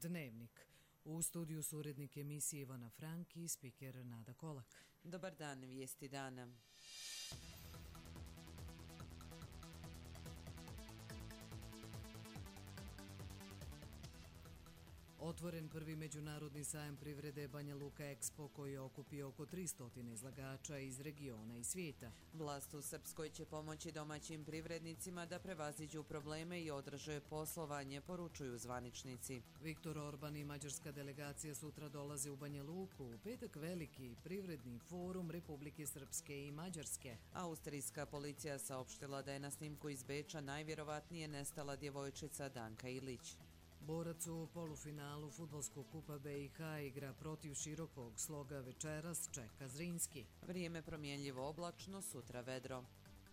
Dnevnik. U studiju su urednik emisije Ivana Frank i spiker Nada Kolak. Dobar dan, vijesti dana. Otvoren prvi međunarodni sajam privrede Banja Luka Expo koji je okupio oko 300 izlagača iz regiona i svijeta. Vlast u Srpskoj će pomoći domaćim privrednicima da prevaziđu probleme i održe poslovanje, poručuju zvaničnici. Viktor Orban i mađarska delegacija sutra dolaze u Banja Luku. U petak veliki privredni forum Republike Srpske i Mađarske. Austrijska policija saopštila da je na snimku iz Beča najvjerovatnije nestala djevojčica Danka Ilić. Borac u polufinalu fudbalskog kupa BiH igra protiv Širokog Sloga, večeras čeka Zrinski. Vrijeme promjenljivo oblačno, sutra vedro.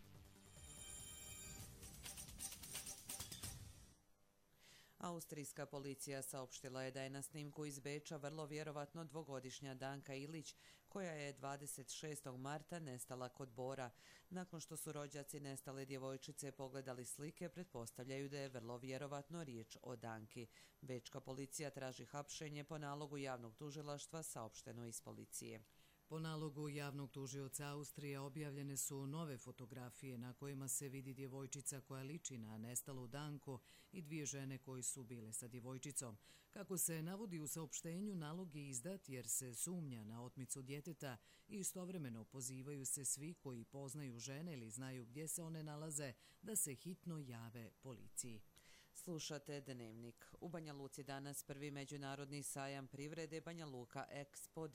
Austrijska policija saopštila je da je na snimku iz Beča vrlo vjerovatno dvogodišnja Danka Ilić, koja je 26. marta nestala kod Bora. Nakon što su rođaci nestale djevojčice pogledali slike, pretpostavljaju da je vrlo vjerovatno riječ o Danki. Bečka policija traži hapšenje po nalogu javnog tužilaštva, saopšteno iz policije. Po nalogu javnog tužioca Austrije objavljene su nove fotografije na kojima se vidi djevojčica koja liči na nestalu Danku i dvije žene koje su bile sa djevojčicom. Kako se navodi u saopštenju, nalog je izdat jer se sumnja na otmicu djeteta i istovremeno pozivaju se svi koji poznaju žene ili znaju gdje se one nalaze da se hitno jave policiji. Slušate Dnevnik. U Banja Luci danas prvi međunarodni sajam privrede Banja Luka Expo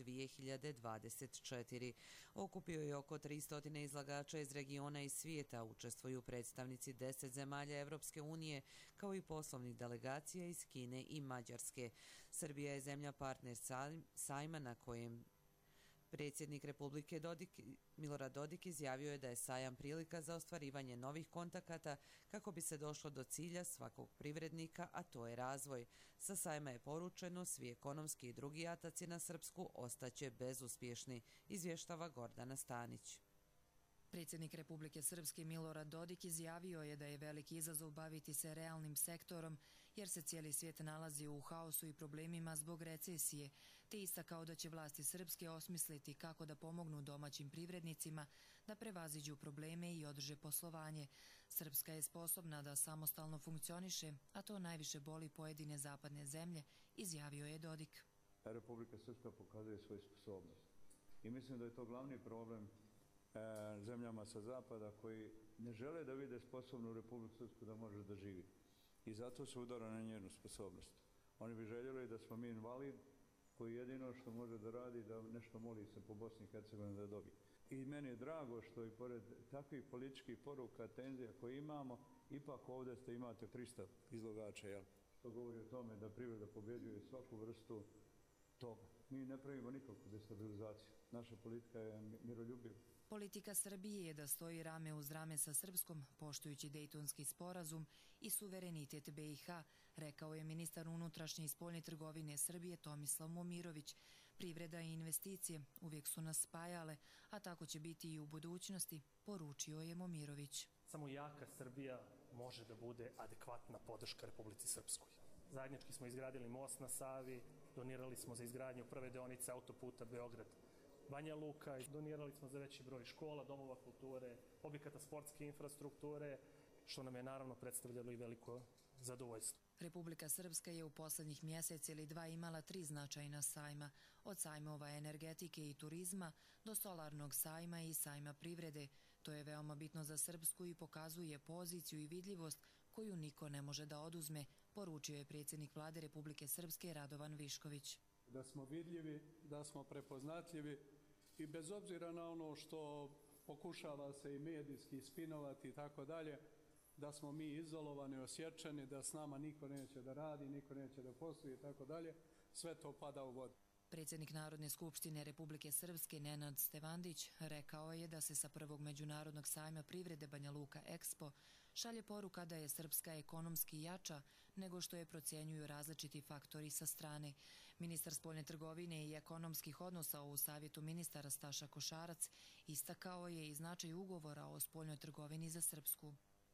2024. Okupio je oko 300 izlagača iz regiona i svijeta, učestvuju predstavnici 10 zemalja Evropske unije, kao i poslovnih delegacija iz Kine i Mađarske. Srbija je zemlja partner sajma na kojem predsjednik Republike Milorad Dodik izjavio je da je sajam prilika za ostvarivanje novih kontakata kako bi se došlo do cilja svakog privrednika, a to je razvoj. Sa sajma je poručeno svi ekonomski i drugi ataci na Srpsku ostaće bezuspješni, izvještava Gordana Stanić. Predsjednik Republike Srpske Milorad Dodik izjavio je da je veliki izazov baviti se realnim sektorom jer se cijeli svijet nalazi u haosu i problemima zbog recesije, te istakao da će vlasti Srpske osmisliti kako da pomognu domaćim privrednicima da prevaziđu probleme i održe poslovanje. Srpska je sposobna da samostalno funkcioniše, a to najviše boli pojedine zapadne zemlje, izjavio je Dodik. Republika Srpska pokazuje svoju sposobnost i mislim da je to glavni problem zemljama sa zapada koji ne žele da vide sposobnu Republiku Srpsku da može da živi. I zato se udara na njenu sposobnost. Oni bi željeli da smo mi invalid koji jedino što može da radi da nešto moli se po Bosni i Hercegovini da dobije. I meni je drago što i pored takvih političkih poruka, tenzija koje imamo, ipak ovdje imate 300 izlagača, jel? To govori o tome da privreda pobjeđuje svaku vrstu toga. Mi ne pravimo nikakvu destabilizaciju. Naša politika je miroljubiva. Politika Srbije je da stoji rame uz rame sa Srpskom, poštujući Dejtonski sporazum i suverenitet BiH, rekao je ministar unutrašnje i spoljne trgovine Srbije Tomislav Momirović. Privreda i investicije uvijek su nas spajale, a tako će biti i u budućnosti, poručio je Momirović. Samo jaka Srbija može da bude adekvatna podrška Republici Srpskoj. Zajednički smo izgradili most na Savi, donirali smo za izgradnju prve deonice autoputa Beograd Banja Luka, donirali smo za veći broj škola, domova kulture, objekata sportske infrastrukture, što nam je naravno predstavljalo i veliko zadovoljstvo. Republika Srpska je u posljednjih mjesec ili dva imala 3 značajna sajma, od sajmova energetike i turizma do solarnog sajma i sajma privrede. To je veoma bitno za Srpsku i pokazuje poziciju i vidljivost koju niko ne može da oduzme, poručio je predsjednik vlade Republike Srpske Radovan Višković. Da smo vidljivi, da smo prepoznatljivi i bez obzira na ono što pokušava se i medijski spinovati i tako dalje, da smo mi izolovani, osjećani, da s nama niko neće da radi, niko neće da posluje i tako dalje, sve to pada u vodu. Predsjednik Narodne skupštine Republike Srpske Nenad Stevandić rekao je da se sa prvog međunarodnog sajma privrede Banja Luka Expo šalje poruka da je Srpska ekonomski jača nego što je procjenjuju različiti faktori sa strane. Ministar spoljne trgovine i ekonomskih odnosa u Savjetu ministara Staša Košarac istakao je i značaj ugovora o spoljnoj trgovini za Srpsku.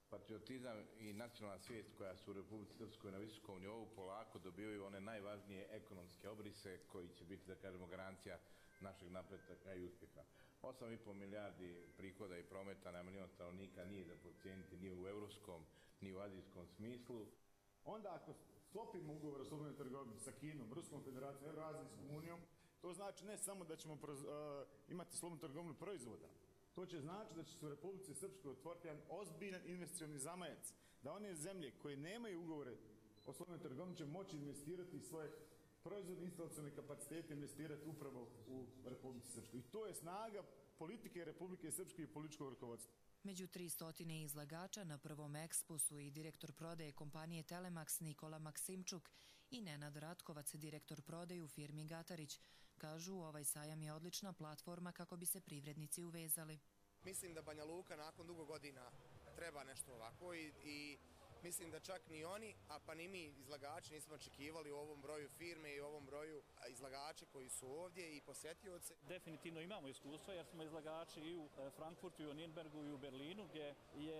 Patriotizam i nacionalna svijest koja su u Republici Srpskoj na visokom nivou polako dobivaju one najvažnije ekonomske obrise koji će biti, da kažemo, garancija našeg napretka i uspjeha. 8,5 milijardi prihoda i prometa na milion stanovnika nije za podcijeniti ni u evropskom, ni u azijskom smislu. Onda ako sklopimo ugovor o slobodnoj trgovini sa Kinom, Ruskom federacijom, Evroazijskom unijom, to znači ne samo da ćemo imati slobodnu trgovinu proizvoda, to će znači da će se u Republici Srpskoj otvoriti jedan ozbiljan investicioni zamajac, da one zemlje koje nemaju ugovore o slobodnoj trgovini će moći investirati svoje proizvodne instalacione kapacitete, investirati upravo u Republici Srpskoj. I to je snaga politike Republike Srpske i političkog rukovodstva. Među 300 izlagača na prvom ekspu su i direktor prodaje kompanije Telemax Nikola Maksimčuk i Nenad Ratkovac, direktor prodaje u firmi Gatarić. Kažu, ovaj sajam je odlična platforma kako bi se privrednici uvezali. Mislim da Banja Luka nakon dugo godina treba nešto ovako i mislim da čak ni oni, a pa ni mi izlagači nismo očekivali u ovom broju firme i u ovom broju izlagača koji su ovdje i posjetioce. Definitivno imamo iskustva jer smo izlagači i u Frankfurtu, i u Nürnbergu, i u Berlinu gdje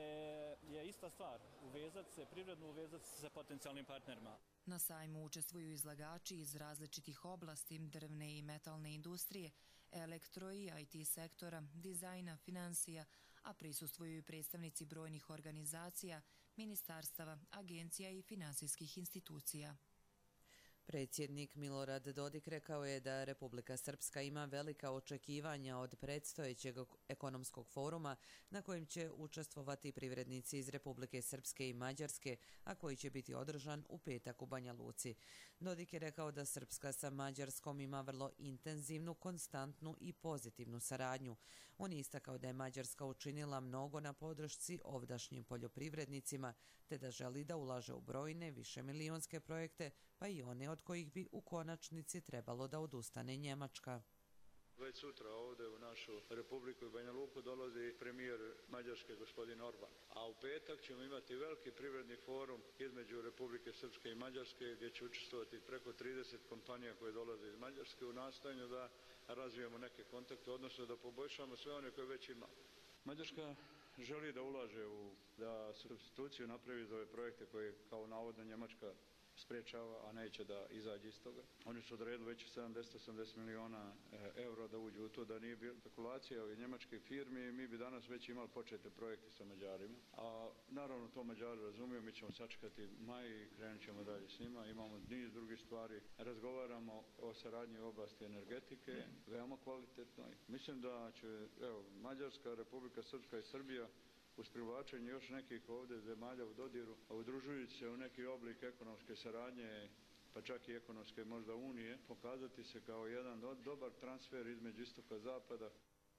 je ista stvar, uvezati se, privredno uvezati se sa potencijalnim partnerima. Na sajmu učestvuju izlagači iz različitih oblasti, drvne i metalne industrije, elektro i IT sektora, dizajna, financija, a prisustvuju i predstavnici brojnih organizacija, ministarstava, agencija i finansijskih institucija. Predsjednik Milorad Dodik rekao je da Republika Srpska ima velika očekivanja od predstojećeg ekonomskog foruma na kojem će učestvovati privrednici iz Republike Srpske i Mađarske, a koji će biti održan u petak u Banja Luci. Dodik je rekao da Srpska sa Mađarskom ima vrlo intenzivnu, konstantnu i pozitivnu saradnju. On je istakao da je Mađarska učinila mnogo na podršci ovdašnjim poljoprivrednicima, te da želi da ulaže u brojne višemilijonske projekte, pa i one od kojih bi u konačnici trebalo da odustane Njemačka. Već sutra ovdje u našu Republiku i Banja Luku dolazi premijer Mađarske gospodin Orban. A u petak ćemo imati veliki privredni forum između Republike Srpske i Mađarske gdje će učestvovati preko 30 kompanija koje dolaze iz Mađarske u nastojanju da razvijemo neke kontakte, odnosno da poboljšamo sve one koje već imamo. Mađarska želi da ulaže da supstituciju napravi za ove projekte koje kao navodno Njemačka spriječava, a neće da izađe iz toga. Oni su odredili već 70-80 miliona eura da uđu u to, da nije bilo spekulacija ovih njemačkih firmi, mi bi danas već imali počete projekte sa Mađarima. A naravno to Mađari razumiju, mi ćemo sačekati maj i krenut ćemo dalje s njima. Imamo niz drugih stvari. Razgovaramo o saradnji u oblasti energetike, veoma kvalitetnoj. Mislim da će Mađarska, Republika Srpska i Srbija uz privlačenje još nekih ovdje zemalja u dodiru, a udružujući se u neki oblik ekonomske saradnje, pa čak i ekonomske možda unije, pokazati se kao jedan dobar transfer između istoka i zapada.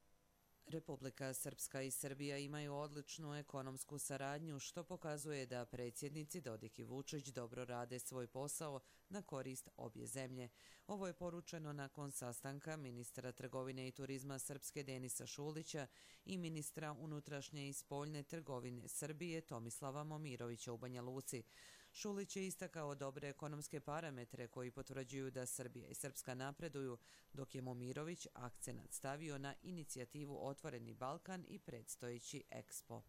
Republika Srpska i Srbija imaju odličnu ekonomsku saradnju, što pokazuje da predsjednici Dodik i Vučić dobro rade svoj posao na korist obje zemlje. Ovo je poručeno nakon sastanka ministra trgovine i turizma Srpske Denisa Šulića i ministra unutrašnje i spoljne trgovine Srbije Tomislava Momirovića u Banja Luci. Šulić je istakao dobre ekonomske parametre koji potvrđuju da Srbija i Srpska napreduju, dok je Momirović akcenat stavio na inicijativu Otvoreni Balkan i predstojeći Expo.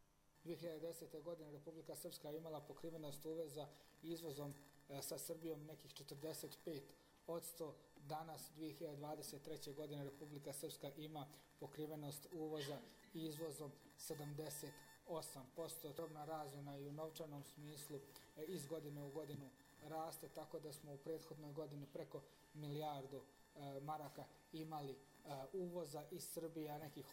2010. godine Republika Srpska imala pokrivenost uveza izvozom sa Srbijom nekih 45%. Danas, 2023. godine, Republika Srpska ima pokrivenost uvoza i izvozom 78%. Robna razmjena i u novčanom smislu iz godine u godinu raste, tako da smo u prethodnoj godini preko milijardu maraka imali uvoza iz Srbije, a nekih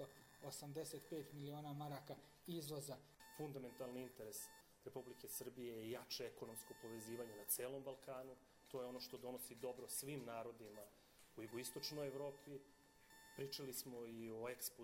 885 miliona maraka izvoza. Fundamentalni interes Republike Srbije je jače ekonomsko povezivanje na celom Balkanu. To je ono što donosi dobro svim narodima u jugoistočnoj Evropi. Pričali smo i o Expo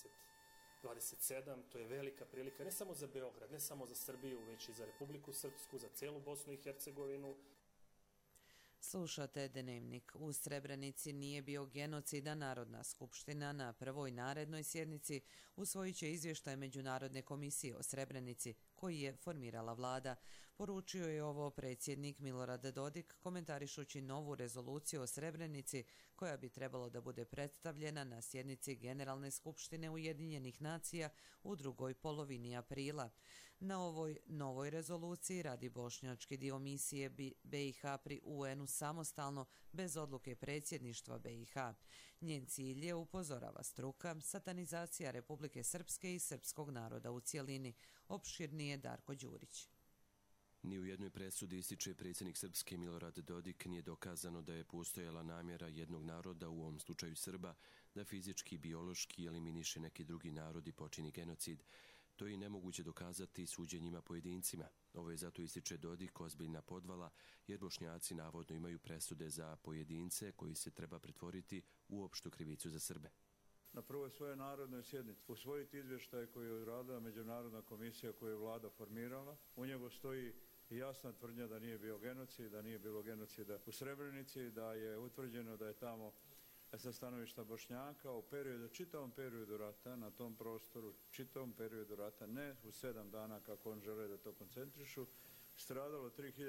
27, to je velika prilika ne samo za Beograd, ne samo za Srbiju, već i za Republiku Srpsku, za celu Bosnu i Hercegovinu. Slušate Dnevnik. U Srebrenici nije bio genocida. Narodna skupština na prvoj narednoj sjednici usvojit će izvještaj Međunarodne komisije o Srebrenici koji je formirala vlada. Poručio je ovo predsjednik Milorad Dodik komentarišući novu rezoluciju o Srebrenici koja bi trebalo da bude predstavljena na sjednici Generalne skupštine Ujedinjenih nacija u drugoj polovini aprila. Na ovoj novoj rezoluciji radi bošnjački dio misije BiH pri UN-u samostalno, bez odluke predsjedništva BiH. Njen cilj je, upozorava struka, satanizacija Republike Srpske i srpskog naroda u cjelini. Opširnije Darko Đurić. Ni u jednoj presudi, ističe predsjednik Srpske Milorad Dodik, nije dokazano da je postojala namjera jednog naroda, u ovom slučaju Srba, da fizički i biološki eliminiše neki drugi narod i počini genocid. To je i nemoguće dokazati suđenjima pojedincima. Ovo je, zato ističe Dodik, ozbiljna podvala, jer Bošnjaci navodno imaju presude za pojedince koji se treba pretvoriti u opštu krivicu za Srbe. Na prvoj svojoj narodnoj sjednici usvojiti izvještaj koji je uradila Međunarodna komisija koju je vlada formirala. U njemu stoji jasna tvrdnja da nije bio genocid, da nije bilo genocida u Srebrenici, da je utvrđeno da je tamo sa stanovišta Bošnjaka u čitavom periodu rata na tom prostoru, čitavom periodu rata, ne u 7 dana kako on žele da to koncentrišu, stradalo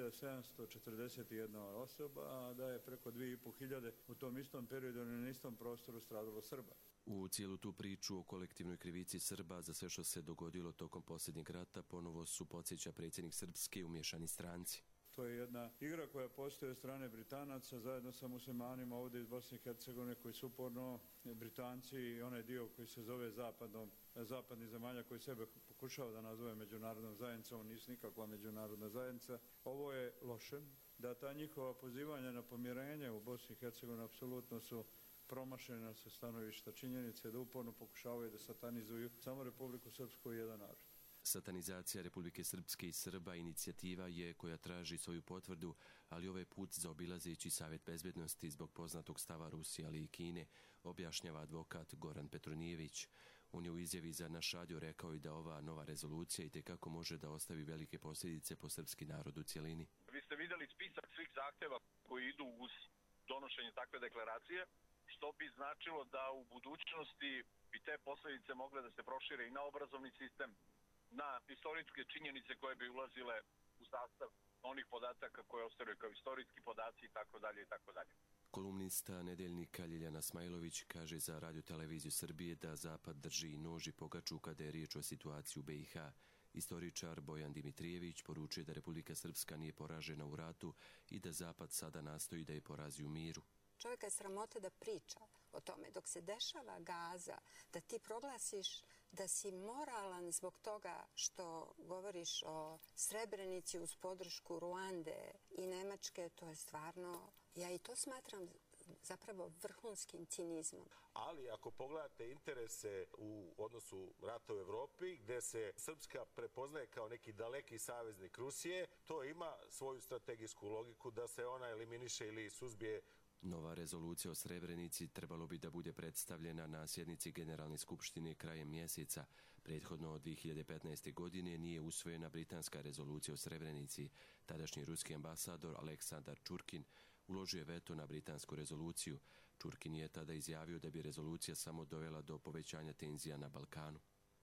3741 osoba, a da je preko 2500 u tom istom periodu na istom prostoru stradalo Srba. U cijelu tu priču o kolektivnoj krivici Srba za sve što se dogodilo tokom posljednjeg rata ponovo su, podsjeća predsjednik Srpske, umiješani stranci. To je jedna igra koja postoji od strane Britanaca zajedno sa muslimanima ovdje iz Bosne i Hercegovine koji su uporno Britanci i onaj dio koji se zove zapadnih zemalja koji sebe pokušava da nazove međunarodnom zajednicom, nisu nikakva međunarodna zajednica. Ovo je loše, da ta njihova pozivanja na pomirenje u Bosni i Hercegovini apsolutno su promašena sa stanovišta činjenice da uporno pokušavaju da satanizuju samo Republiku Srpsku i jedan narod. Satanizacija Republike Srpske i Srba inicijativa je koja traži svoju potvrdu, ali ovaj put zaobilazeći Savjet bezbednosti zbog poznatog stava Rusije, ali i Kine, objašnjava advokat Goran Petronijević. On je u izjavi za naš radio rekao i da ova nova rezolucija itekako može da ostavi velike posljedice po srpski narod u cjelini. Vi ste vidjeli spisak svih zahtjeva koji idu uz donošenje takve deklaracije, što bi značilo da u budućnosti bi te posljedice mogle da se prošire i na obrazovni sistem, na historičke činjenice koje bi ulazile u sastav onih podataka koje ostaju kao istorijski podaci itd. itd. Kolumnista Nedeljnika Ljiljana Smajlović kaže za Radio-televiziju Srbije da Zapad drži i nož i pogaču kada je riječ o situaciji u BiH. Istoričar Bojan Dimitrijević poručuje da Republika Srpska nije poražena u ratu i da Zapad sada nastoji da je porazi u miru. Čovjeka je sramota da priča o tome. Dok se dešava Gaza, da ti proglasiš da si moralan zbog toga što govoriš o Srebrenici uz podršku Ruande i Nemačke, to je stvarno, ja i to smatram zapravo vrhunskim cinizmom. Ali ako pogledate interese u odnosu rata u Evropi, gdje se Srpska prepoznaje kao neki daleki saveznik Rusije, to ima svoju strategijsku logiku da se ona eliminiše ili suzbije. Nova rezolucija o Srebrenici trebalo bi da bude predstavljena na sjednici Generalne skupštine krajem mjeseca. Prethodno od 2015. godine nije usvojena britanska rezolucija o Srebrenici. Tadašnji ruski ambasador Aleksandar Čurkin uložio je veto na britansku rezoluciju. Čurkin je tada izjavio da bi rezolucija samo dovela do povećanja tenzija na Balkanu.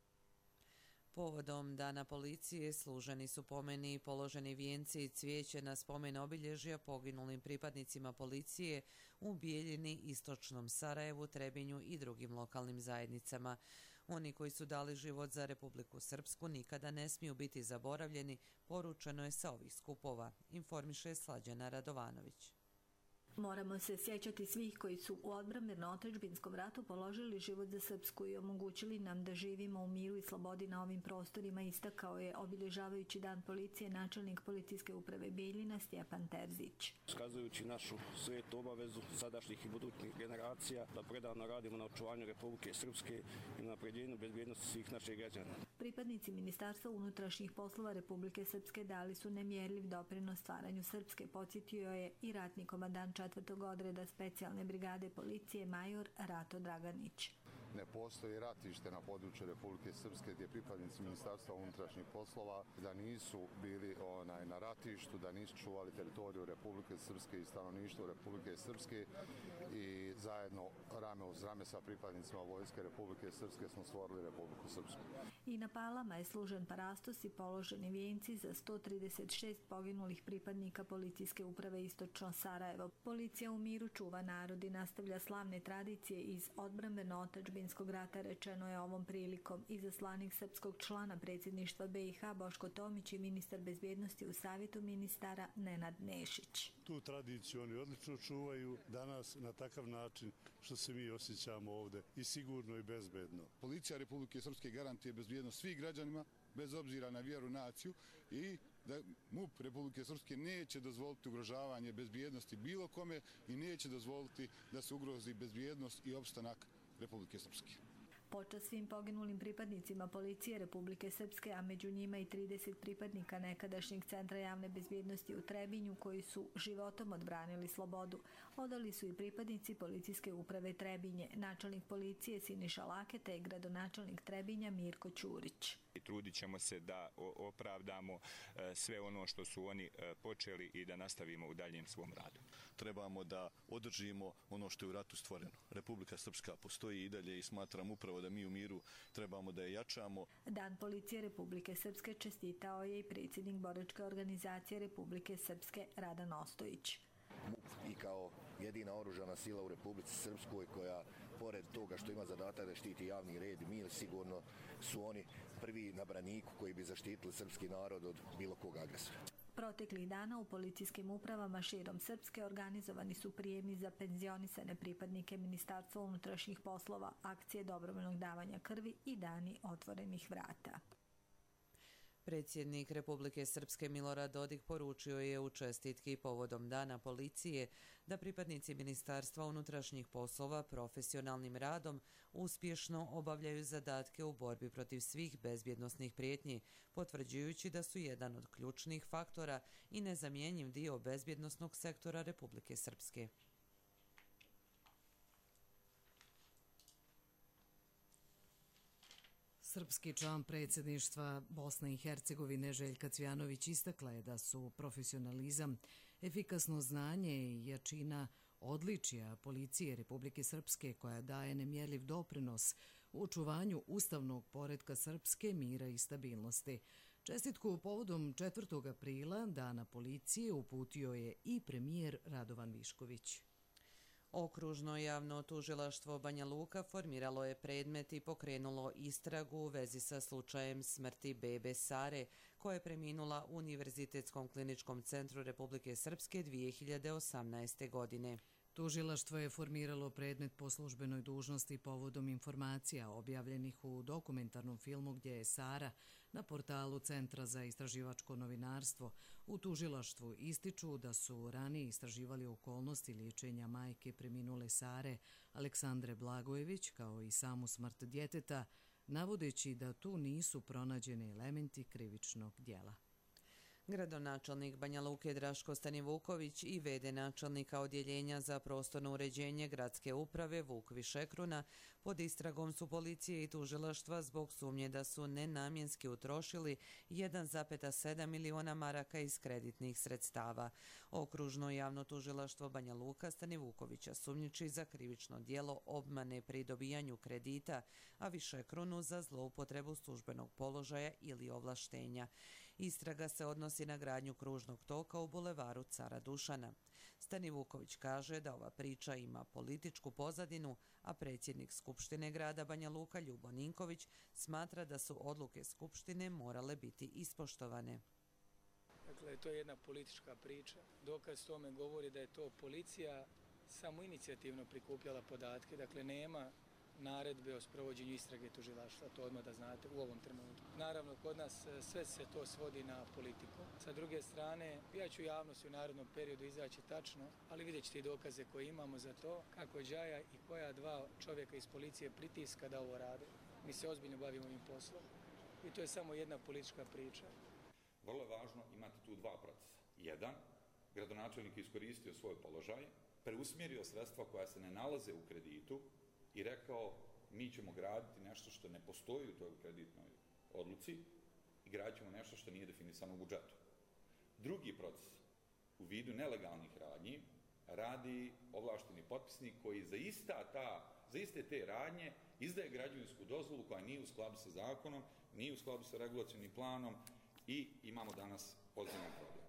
Povodom Dana policije služeni su pomeni, položeni vijenci i cvijeće na spomen obilježja poginulim pripadnicima policije u Bijeljini, Istočnom Sarajevu, Trebinju i drugim lokalnim zajednicama. Oni koji su dali život za Republiku Srpsku nikada ne smiju biti zaboravljeni, poručeno je sa ovih skupova, informiše Slađana Radovanović. Moramo se sjećati svih koji su u odbrambeno-otadžbinskom ratu položili život za Srpsku i omogućili nam da živimo u miru i slobodi na ovim prostorima, istakao je obilježavajući Dan policije načelnik policijske uprave Bijeljina Stjepan Terzić. Skazujući našu svetu obavezu sadašnjih i budućih generacija da predano radimo na očuvanju Republike Srpske i na napređenju bezbjednosti svih naših građana. Pripadnici Ministarstva unutrašnjih poslova Republike Srpske dali su nemjerljiv doprinos stvaranju Srpske, podsjetio je i ratni komandant 4. odreda specijalne brigade policije major Rato Draganić. ne postoji ratište na području Republike Srpske gdje pripadnici Ministarstva unutrašnjih poslova da nisu bili na ratištu, da nisu čuvali teritoriju Republike Srpske i stanovništvo Republike Srpske i zajedno rame uz rame sa pripadnicima Vojske Republike Srpske smo stvorili Republiku Srpsku. I na Palama je služen parastos i položeni vijenci za 136 poginulih pripadnika policijske uprave Istočno Sarajevo. Policija u miru čuva narod i nastavlja slavne tradicije iz odbrambeno-otadžbinskog rata, rečeno je ovom prilikom izaslanik srpskog člana predsjedništva BiH Boško Tomić i ministar bezbjednosti u Savjetu ministara Nenad Nešić. Tu tradiciju oni odlično čuvaju danas na takav način što se mi osjećamo ovdje i sigurno i bezbedno. Policija Republike Srpske garantuje bezbjednost svih građanima bez obzira na vjeru, naciju i da MUP Republike Srpske neće dozvoliti ugrožavanje bezbjednosti bilo kome i neće dozvoliti da se ugrozi bezbjednost i opstanak Republike Srpske. Počast svim poginulim pripadnicima policije Republike Srpske, a među njima i 30 pripadnika nekadašnjeg Centra javne bezbjednosti u Trebinju koji su životom odbranili slobodu. Odali su i pripadnici policijske uprave Trebinje, načelnik policije Siniša Laketa i gradonačelnik Trebinja Mirko Ćurić. Trudit ćemo se da opravdamo sve ono što su oni počeli i da nastavimo u daljem svom radu. Trebamo da održimo ono što je u ratu stvoreno. Republika Srpska postoji i dalje i smatram upravo da mi u miru trebamo da je jačamo. Dan policije Republike Srpske čestitao je i predsjednik boračke organizacije Republike Srpske Radan Ostojić. MUP i kao jedina oružana sila u Republici Srpskoj koja pored toga što ima zadatak da štiti javni red i mir, sigurno su oni prvi na braniku koji bi zaštitili srpski narod od bilo kog agresora. Proteklih dana u policijskim upravama širom Srpske organizovani su prijemi za penzionisane pripadnike Ministarstva unutrašnjih poslova, akcije dobrovoljnog davanja krvi i dani otvorenih vrata. Predsjednik Republike Srpske Milorad Dodik poručio je u čestitki povodom Dana policije da pripadnici Ministarstva unutrašnjih poslova profesionalnim radom uspješno obavljaju zadatke u borbi protiv svih bezbjednosnih prijetnji, potvrđujući da su jedan od ključnih faktora i nezamjenjiv dio bezbjednosnog sektora Republike Srpske. Srpski član predsjedništva Bosne i Hercegovine Željka Cvjanović istakla je da su profesionalizam, efikasno znanje i jačina odličija policije Republike Srpske koja daje nemjerljiv doprinos u očuvanju ustavnog poretka Srpske, mira i stabilnosti. Čestitku povodom 4. aprila Dana policije uputio je i premijer Radovan Višković. Okružno javno tužilaštvo Banja Luka formiralo je predmet i pokrenulo istragu u vezi sa slučajem smrti bebe Sare, koja je preminula u Univerzitetskom kliničkom centru Republike Srpske 2018. godine. Tužilaštvo je formiralo predmet po službenoj dužnosti povodom informacija objavljenih u dokumentarnom filmu gdje je Sara na portalu Centra za istraživačko novinarstvo. U tužilaštvu ističu da su ranije istraživali okolnosti liječenja majke preminule Sare Aleksandre Blagojević kao i samu smrt djeteta, navodeći da tu nisu pronađeni elementi krivičnog djela. Gradonačelnik Banja Luke Draško Stanivuković i v.d. načelnika Odjeljenja za prostorno uređenje gradske uprave Vuk Višekruna pod istragom su policije i tužilaštva zbog sumnje da su nenamjenski utrošili 1,7 miliona maraka iz kreditnih sredstava. Okružno javno tužilaštvo Banja Luka Stanivukovića sumnjiči za krivično djelo obmane pri dobijanju kredita, a Višekrunu za zloupotrebu službenog položaja ili ovlaštenja. Istraga se odnosi na gradnju kružnog toka u bulevaru Cara Dušana. Stanivuković kaže da ova priča ima političku pozadinu, a predsjednik Skupštine grada Banja Luka Ljubo Ninković smatra da su odluke Skupštine morale biti ispoštovane. Dakle, to je jedna politička priča. Dokaz tome govori da je to policija samoinicijativno prikupljala podatke, dakle nema naredbe o sprovođenju istrage tužilaštva, to odmah da znate u ovom trenutku. Naravno, kod nas sve se to svodi na politiku. Sa druge strane, ja ću javnosti u narednom periodu izaći tačno, ali vidjet ćete i dokaze koje imamo za to, kako Đaja i koja dva čovjeka iz policije pritiska da ovo rade. Mi se ozbiljno bavimo ovim poslom i to je samo jedna politička priča. Vrlo je važno imati tu dva procesa. Jedan, gradonačelnik iskoristio svoj položaj, preusmjerio sredstva koja se ne nalaze u kreditu i rekao mi ćemo graditi nešto što ne postoji u toj kreditnoj odluci i gradit ćemo nešto što nije definisano u budžetu. Drugi proces, u vidu nelegalnih radnji, radi ovlašteni potpisnik koji za iste te radnje izdaje građevinsku dozvolu koja nije u skladu sa zakonom, nije u skladu sa regulacionim planom i imamo danas ozbiljan problem.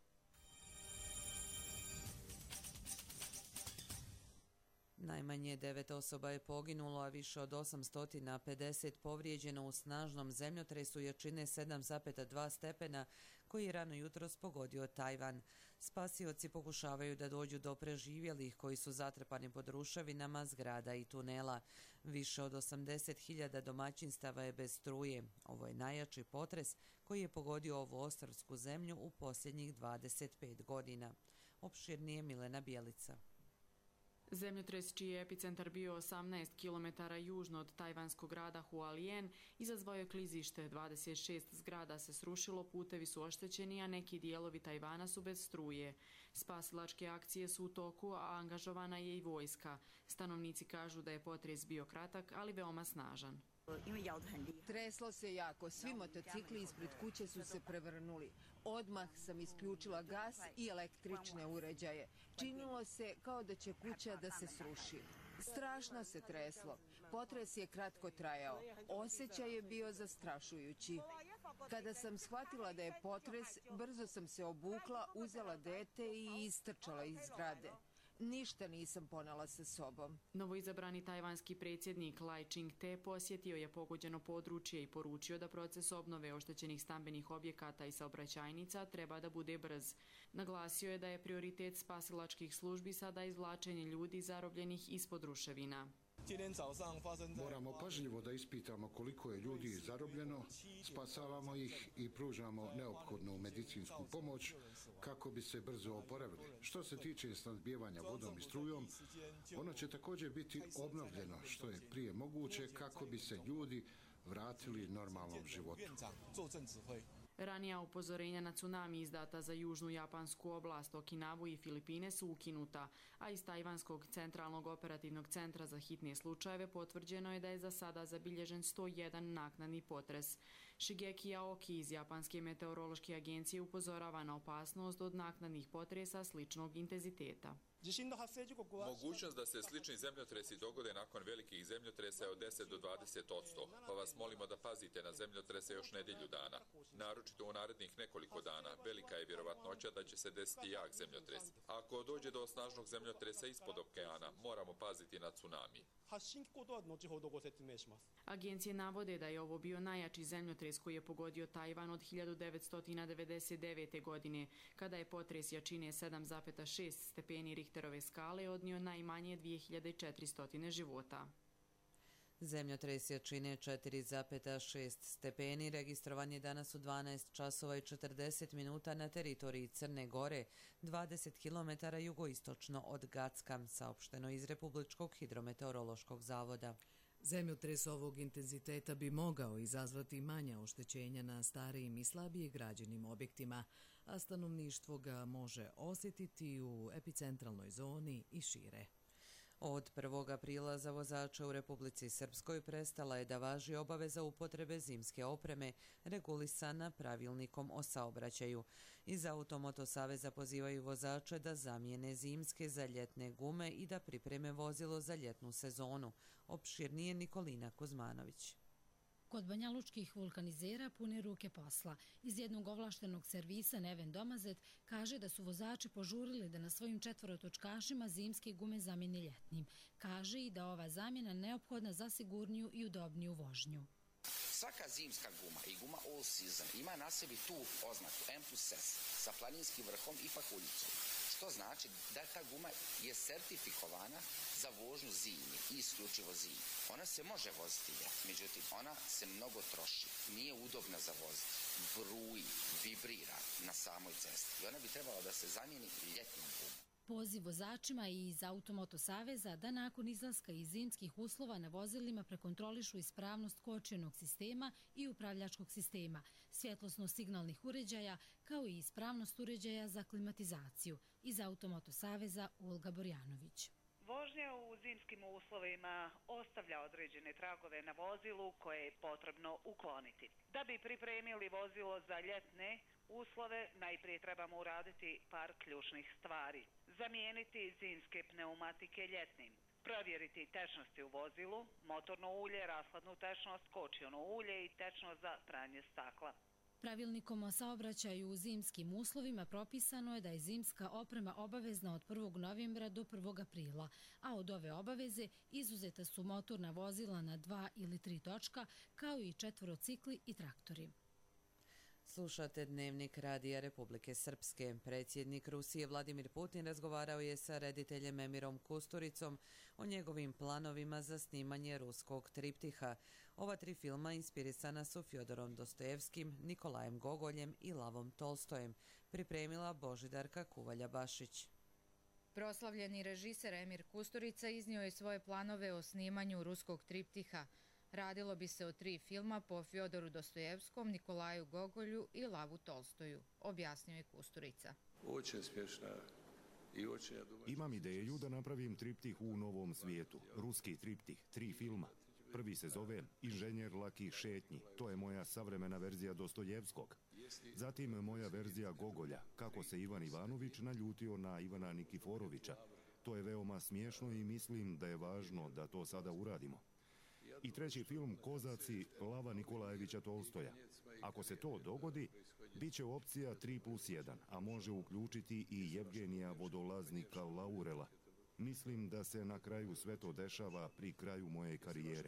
Najmanje 9 osoba je poginulo, a više od 850 povrijeđeno u snažnom zemljotresu jačine 7,2 stepena koji je rano jutros pogodio Tajvan. Spasioci pokušavaju da dođu do preživjelih koji su zatrpani pod ruševinama zgrada i tunela. Više od 80.000 domaćinstava je bez struje. Ovo je najjači potres koji je pogodio ovu ostrvsku zemlju u posljednjih 25 godina. Opširnije Milena Bjelica. Zemljotres čiji je epicentar bio 18 km južno od tajvanskog grada Hualien izazvao je klizište. 26 zgrada se srušilo, putevi su oštećeni, a neki dijelovi Tajvana su bez struje. Spasilačke akcije su u toku, a angažovana je i vojska. Stanovnici kažu da je potres bio kratak, ali veoma snažan. Treslo se jako, svi motocikli ispred kuće su se prevrnuli. Odmah sam isključila gas i električne uređaje. Činilo se kao da će kuća da se sruši. Strašno se treslo. Potres je kratko trajao. Osjećaj je bio zastrašujući. Kada sam shvatila da je potres, brzo sam se obukla, uzela dete i istrčala iz zgrade. Ništa nisam ponela sa sobom. Novoizabrani tajvanski predsjednik Lai Ching-te posjetio je pogođeno područje i poručio da proces obnove oštećenih stambenih objekata i saobraćajnica treba da bude brz. Naglasio je da je prioritet spasilačkih službi sada izvlačenje ljudi zarobljenih ispod ruševina. Moramo pažljivo da ispitamo koliko je ljudi zarobljeno, spasavamo ih i pružamo neophodnu medicinsku pomoć kako bi se brzo oporavili. Što se tiče snabdijevanja vodom i strujom, ono će također biti obnovljeno što je prije moguće kako bi se ljudi vratili normalnom životu. Ranija upozorenja na tsunami izdata za južnu japansku oblast, Okinavu i Filipine su ukinuta, a iz Tajvanskog centralnog operativnog centra za hitne slučajeve potvrđeno je da je za sada zabilježen 101 naknadni potres. Shigeki Aoki iz Japanske meteorološke agencije upozorava na opasnost od naknadnih potresa sličnog intenziteta. Mogućnost da se slični zemljotresi dogode nakon velikih zemljotresa je od 10 do 20%, pa vas molimo da pazite na zemljotrese još nedjelju dana. Naročito u narednih nekoliko dana velika je vjerovatnoća da će se desiti jak zemljotres. Ako dođe do snažnog zemljotresa ispod okeana, moramo paziti na tsunami. Agencije navode da je ovo bio najjači zemljotres koji je pogodio Tajvan od 1999. godine, kada je potres jačine 7,6 stepeni Richterove skale odnio najmanje 2400 života. Zemljotres jačine 4,6 stepeni registrovan je danas u 12 časova i 40 minuta na teritoriji Crne Gore, 20 km jugoistočno od Gacka, saopšteno iz Republičkog hidrometeorološkog zavoda. Zemljotres ovog intenziteta bi mogao izazvati manja oštećenja na starijim i slabije građenim objektima, a stanovništvo ga može osjetiti u epicentralnoj zoni i šire. Od 1. aprila za vozače u Republici Srpskoj prestala je da važi obaveza upotrebe zimske opreme regulisana pravilnikom o saobraćaju. Iz Automoto Saveza pozivaju vozače da zamijene zimske za ljetne gume i da pripreme vozilo za ljetnu sezonu. Opširnije Nikolina Kuzmanović. Kod banjalučkih vulkanizera pune ruke posla. Iz jednog ovlaštenog servisa Neven Domazet kaže da su vozači požurili da na svojim četvorotočkašima zimske gume zamijene ljetnim. Kaže i da ova zamjena neophodna za sigurniju i udobniju vožnju. Svaka zimska guma i guma All Season ima na sebi tu oznaku M+S sa planinskim vrhom i pakuljicom. Što znači da ta guma je sertifikovana za vožnju zimi i isključivo zimi. Ona se može voziti ljet, međutim ona se mnogo troši, nije udobna za voziti, bruji, vibrira na samoj cesti i ona bi trebala da se zamijeni ljetnom gumom. Poziv vozačima i iz Automoto Saveza da nakon izlaska iz zimskih uslova na vozilima prekontrolišu ispravnost kočionog sistema i upravljačkog sistema, svjetlosno-signalnih uređaja, kao i ispravnost uređaja za klimatizaciju. Iz Automoto Saveza Olga Borjanović. Vožnja u zimskim uslovima ostavlja određene tragove na vozilu koje je potrebno ukloniti. Da bi pripremili vozilo za ljetne uslove, najprije trebamo uraditi par ključnih stvari. Zamijeniti zimske pneumatike ljetnim. Provjeriti tečnosti u vozilu, motorno ulje, rashladnu tečnost, kočiono ulje i tečnost za pranje stakla. Pravilnikom o saobraćaju u zimskim uslovima propisano je da je zimska oprema obavezna od 1. novembra do 1. aprila, a od ove obaveze izuzeta su motorna vozila na 2 ili 3 točka, kao i četvorocikli i traktori. Slušate Dnevnik Radija Republike Srpske. Predsjednik Rusije Vladimir Putin razgovarao je sa rediteljem Emirom Kusturicom o njegovim planovima za snimanje ruskog triptiha. Ova 3 filma inspirisana su Fjodorom Dostojevskim, Nikolajem Gogoljem i Lavom Tolstojem, pripremila Božidarka Kuvalja-Bašić. Proslavljeni režiser Emir Kusturica iznio je svoje planove o snimanju ruskog triptiha. Radilo bi se o 3 filma po Fjodoru Dostojevskom, Nikolaju Gogolju i Lavu Tolstoju, objasnio je Kusturica. Imam ideju da napravim triptih u novom svijetu, ruski triptih, 3 filma. Prvi se zove Inženjer lakih šetnji, to je moja savremena verzija Dostojevskog. Zatim moja verzija Gogolja, kako se Ivan Ivanović naljutio na Ivana Nikiforovića. To je veoma smiješno i mislim da je važno da to sada uradimo. I 3. film Kozaci Lava Nikolajevića Tolstoja. Ako se to dogodi, bit će opcija 3+1, a može uključiti i Jevgenija Vodolaznika Laurela. Mislim da se na kraju sve to dešava pri kraju moje karijere.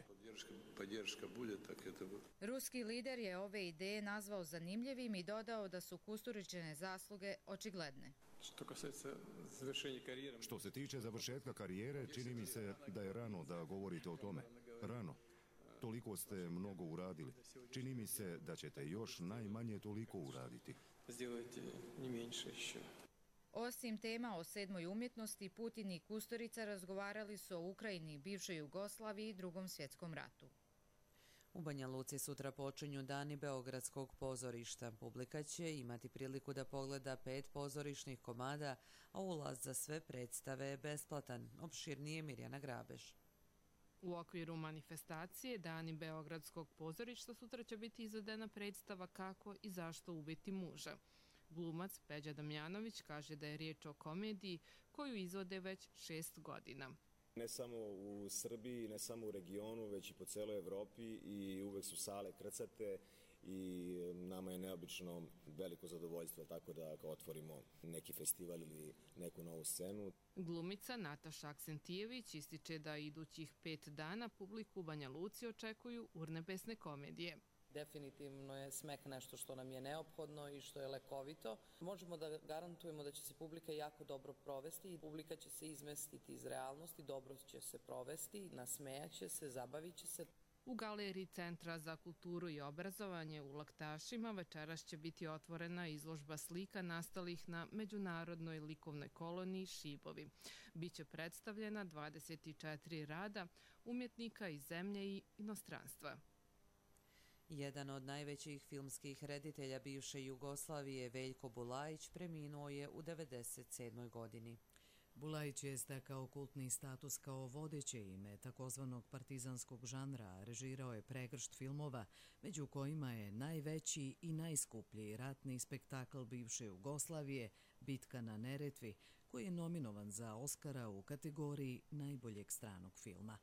Ruski lider je ove ideje nazvao zanimljivim i dodao da su Kusturičine zasluge očigledne. Što se tiče završetka karijere, čini mi se da je rano da govorite o tome. Rano. Toliko ste mnogo uradili. Čini mi se da ćete još najmanje toliko uraditi. Osim tema o 7. umjetnosti, Putin i Kusturica razgovarali su o Ukrajini, bivšoj Jugoslaviji i Drugom svjetskom ratu. U Banja Luci sutra počinju dani Beogradskog pozorišta. Publika će imati priliku da pogleda 5 pozorišnih komada, a ulaz za sve predstave je besplatan. Opširnije Mirjana Grabež. U okviru manifestacije Dani Beogradskog pozorišta sutra će biti izvedena predstava Kako i zašto ubiti muža. Glumac Peđa Damjanović kaže da je riječ o komediji koju izvode već 6 godina. Ne samo u Srbiji, ne samo u regionu, već i po celoj Evropi i uvek su sale krcate i nama je neobično veliko zadovoljstvo tako da otvorimo neki festival ili neku novu scenu. Glumica Nataša Aksentijević ističe da idućih 5 dana publiku u Banja Luci očekuju urnebesne komedije. Definitivno je smeh nešto što nam je neophodno i što je lekovito. Možemo da garantujemo da će se publika jako dobro provesti i publika će se izmestiti iz realnosti, dobro će se provesti, nasmejaće se, zabavit će se. U galeriji Centra za kulturu i obrazovanje u Laktašima večeras će biti otvorena izložba slika nastalih na međunarodnoj likovnoj koloniji Šibovi. Biće predstavljena 24 rada umjetnika iz zemlje i inostranstva. Jedan od najvećih filmskih reditelja bivše Jugoslavije, Veljko Bulajić, preminuo je u 97. godini. Bulajić je stekao kultni status kao vodeće ime takozvanog partizanskog žanra, režirao je pregršt filmova, među kojima je najveći i najskuplji ratni spektakl bivše Jugoslavije, Bitka na Neretvi, koji je nominovan za Oskara u kategoriji najboljeg stranog filma.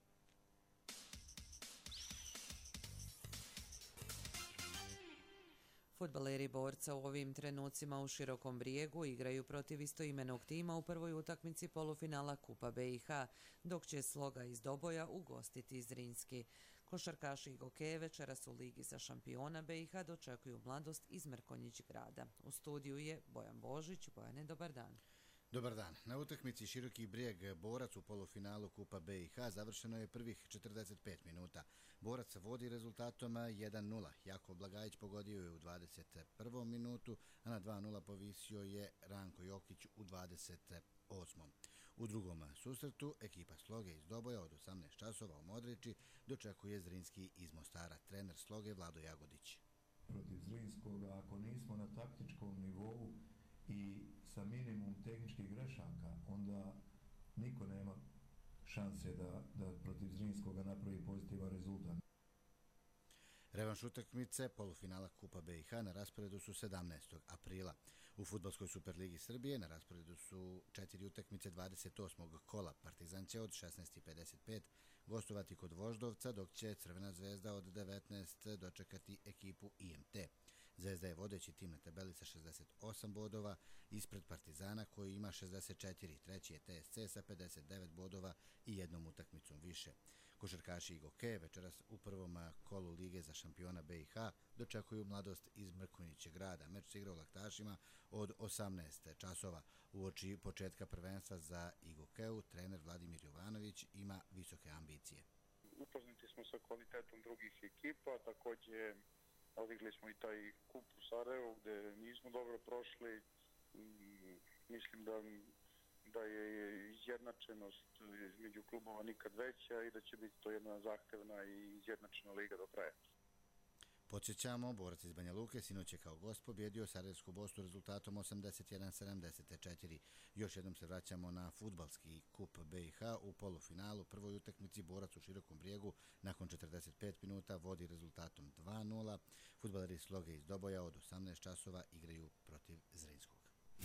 Fudbaleri Borca u ovim trenucima u Širokom Brijegu igraju protiv istoimenog tima u prvoj utakmici polufinala Kupa BiH, dok će Sloga iz Doboja ugostiti Zrinski. Košarkaši i hokeje večeras u Ligi za šampiona BiH dočekuju Mladost iz Mrkonjić grada. U studiju je Bojan Božić. Bojane, dobar dan. Dobar dan. Na utakmici Široki Brijeg Borac u polufinalu Kupa BiH završeno je prvih 45 minuta. Borac vodi rezultatom 1:0. Jako Blagajić pogodio je u 21. minutu, a na 2:0 povisio je Ranko Jokić u 28. U drugom susretu ekipa Sloge iz Doboja od 18 časova u Modriči dočekuje Zrinski iz Mostara. Trener Sloge Vlado Jagodić. Protiv Zrinskoga, ako nismo na taktičkom nivou i sa minimum tehničkih grešaka, onda niko nema šanse da protiv Zrinskoga napravi pozitivan rezultat. Revanš utakmice polufinala Kupa BiH na rasporedu su 17. aprila. U Fudbalskoj Superligi Srbije na rasporedu su 4 utakmice 28. kola. Partizan će od 16:55 gostovati kod Voždovca, dok će Crvena zvezda od 19 dočekati ekipu IMT. Zvezda je vodeći tim na tabeli sa 68 bodova, ispred Partizana koji ima 64, treći je TSC sa 59 bodova i jednom utakmicom više. Košarkaši Igoke večeras u prvom kolu Lige za šampiona BiH dočekuju Mladost iz Mrkonjićeg grada. Meč se igra u Laktašima od 18 časova. Uoči početka prvenstva za Igokeu, trener Vladimir Jovanović ima visoke ambicije. Upoznati smo sa kvalitetom drugih ekipa, također odigli smo i taj kup u Sarajevu gdje nismo dobro prošli. Mislim da je izjednačenost između klubova nikad veća i da će biti to jedna zahtevna i izjednačena liga do kraja. Podsjećamo, borac iz Banja Luke sinoć je kao gost pobjedio Sarajevsku Bosnu rezultatom 81-74. Još jednom se vraćamo na fudbalski kup BiH u polufinalu. Prvoj utakmici borac u Širokom Brijegu nakon 45 minuta vodi rezultatom 2:0. Fudbaleri Sloge iz Doboja od 18 časova igraju protiv Zrinskog.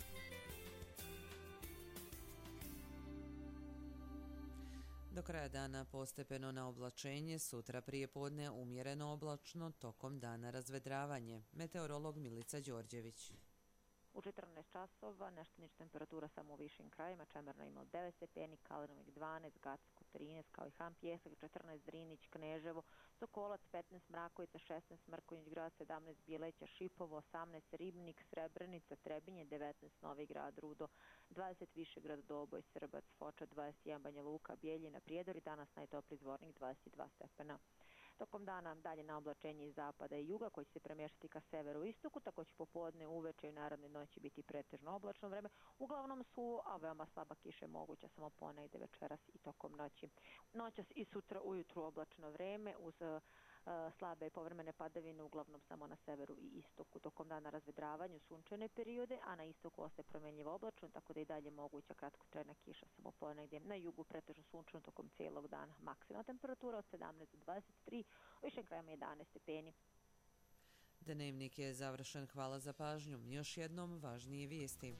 Do kraja dana postepeno na oblačenje, sutra prije podne umjereno oblačno, tokom dana razvedravanje. Meteorolog Milica Đorđević. U 14 časova neštenična temperatura samo u višim krajima, Čemerno ima 9 stepeni, Kalinovik 12, Gacko 13, kao i Han Pjesak 14, Drinić, Kneževo, Sokolac 15, Mrakovica 16, Mrkonjić grad 17, Bileća, Šipovo 18, Ribnik, Srebrenica, Trebinje 19, Novi grad, Rudo 20, Višegrad, Doboj, Srbac, Foča 21, Banja Luka, Bijeljina, Prijedor i danas najtopliji Zvornik 22 stepena. Tokom dana dalje na oblačenje iz zapada i juga koji će se premještati ka severu i istoku, tako će popodne, uveče i naredne noći biti pretežno oblačno vreme. Uglavnom su, a veoma slaba kiša je moguća samo ponegde večeras i tokom noći. Noćas i sutra ujutru oblačno vreme uz slabe i povremene padavine uglavnom samo na severu i istoku. Tokom dana razvedravanje sunčane periode, a na istoku ostaje promenljivo oblačno, tako da i dalje moguća kratkotrajna kiša samo ponegdje. Na jugu pretežno sunčano tokom cijelog dana. Maksimalna temperatura od 17 do 23, u višim krajima 11 stepeni. Dnevnik je završen. Hvala za pažnju. Još jednom važnije vijesti.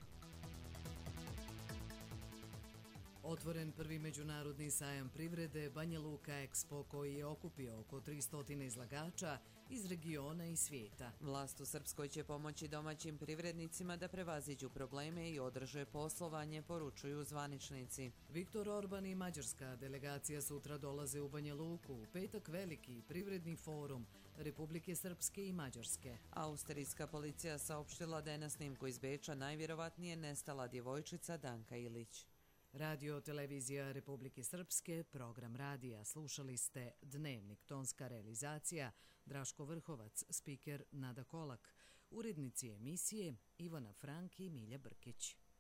Otvoren prvi međunarodni sajam privrede Banja Luka Expo koji je okupio oko 300 izlagača iz regiona i svijeta. Vlast u Srpskoj će pomoći domaćim privrednicima da prevaziđu probleme i održe poslovanje, poručuju zvaničnici. Viktor Orban i mađarska delegacija sutra dolaze u Banja Luku, u petak veliki privredni forum Republike Srpske i Mađarske. Austrijska policija saopštila da je na snimku iz Beča najvjerovatnije nestala djevojčica Danka Ilić. Radio Televizija Republike Srpske, program radija. Slušali ste Dnevnik, tonska realizacija Draško Vrhovac, spiker Nada Kolak, urednici emisije Ivana Frank i Milja Brkić.